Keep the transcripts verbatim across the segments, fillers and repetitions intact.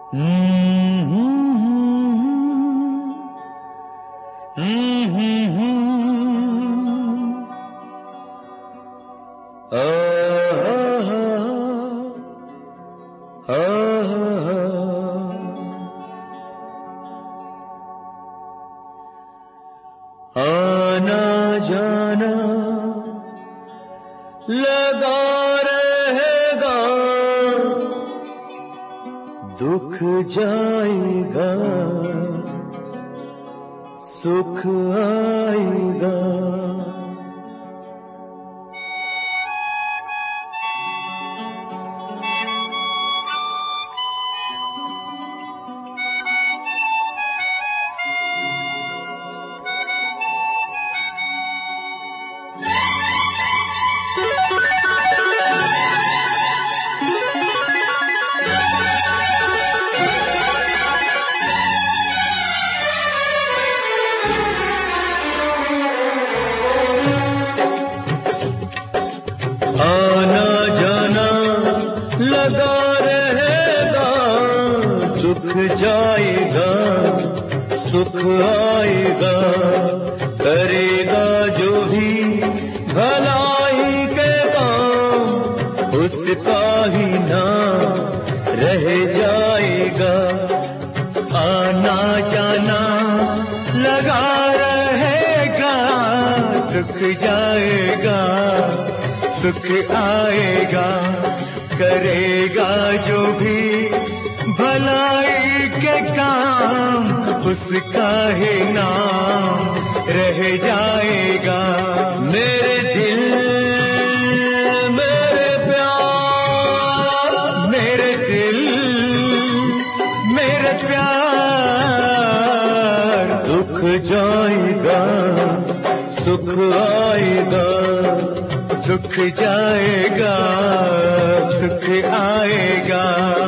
आना जाना लगा रहेगा, दुख जाएगा सुख आएगा। आना जाना लगा रहेगा, दुख जाएगा सुख आएगा। करेगा जो भी भलाई के काम, उसका ही नाम रह जाएगा। आना जाना लगा रहेगा, दुख जाएगा सुख आएगा। करेगा जो भी भलाई के काम, उसका ही नाम रह जाएगा। मेरे दिल मेरे प्यार, मेरे दिल मेरे प्यार, दुख जाएगा सुख आएगा। दुख जाएगा सुख आएगा।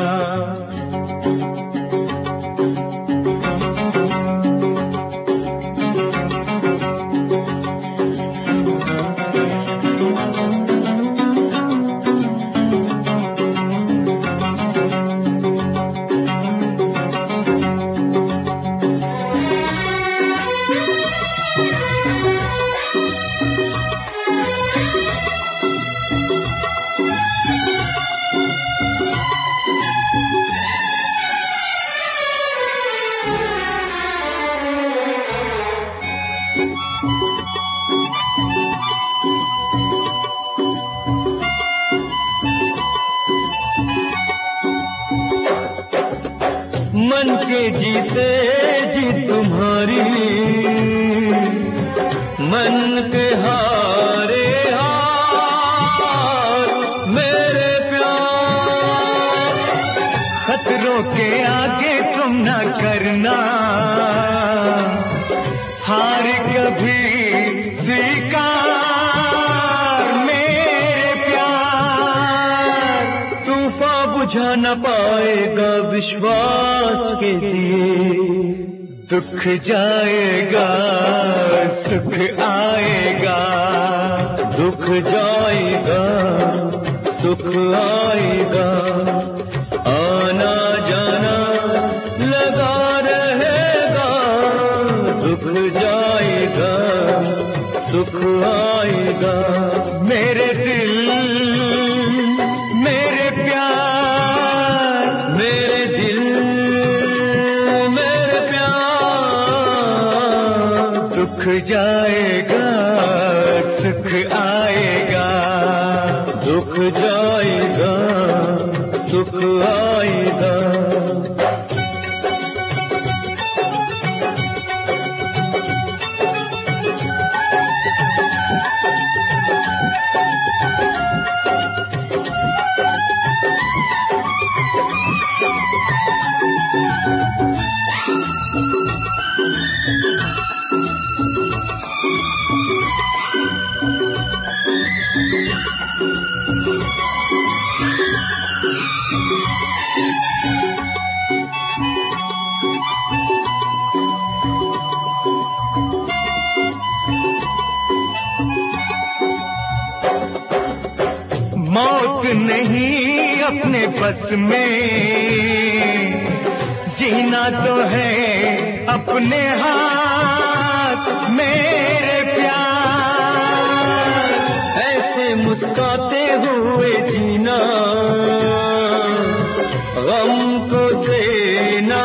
मन के जीते जी तुम्हारी, मन के हारे हार मेरे प्यार। खतरों के आगे तुम न करना, हार कभी स्वीकार मेरे प्यार। तूफान बुझा न पाएगा विश्वास के दिए, दुख जाएगा सुख आएगा। दुख जाएगा सुख आएगा। आना जाना लगा रहेगा, दुख जाएगा सुख आएगा। मेरे दिल मेरे प्यार, मेरे दिल मेरे प्यार, दुख जाएगा सुख आएगा। दुख जाएगा सुख आएगा। मौत नहीं अपने बस में, तो है अपने हाथ मेरे प्यार, ऐसे मुस्काते हुए जीना, गम को देना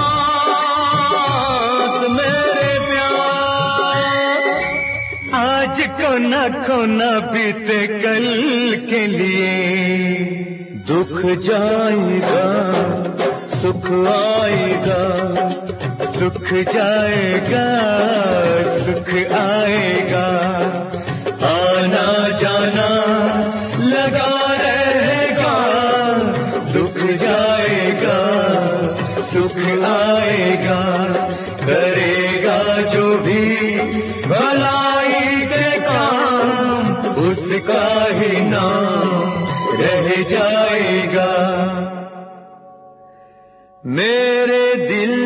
मात मेरे प्यार। आज को न खोना बीते कल के लिए, दुख जाएगा सुख आएगा, दुख जाएगा सुख आएगा, आना जाना लगा रहेगा, दुख जाएगा सुख आएगा, करेगा जो भी भलाई के काम, उसका ही नाम रह जाएगा। मेरे दिल